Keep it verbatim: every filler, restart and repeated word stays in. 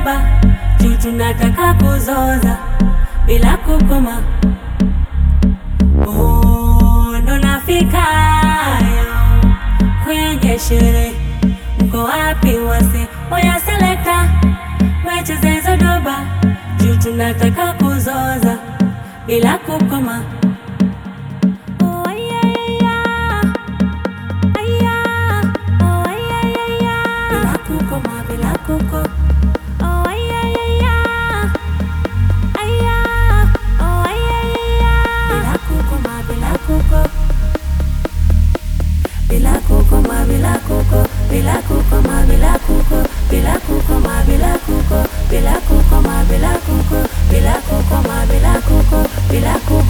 doba, juu tunataka kuzoza bila kukoma. Oh, ndo nafika kwenye sherehe, mko wapi wase? Oya selekta, wecheza hizo doba, juu tunataka kuzoza bila kukoma. Bila kukoma, bila kuko, bila kukoma, bila kuko, bila kukoma, bila kuko, bila kukoma, bila kuko, bila kukoma, bila kuko, bila kuko.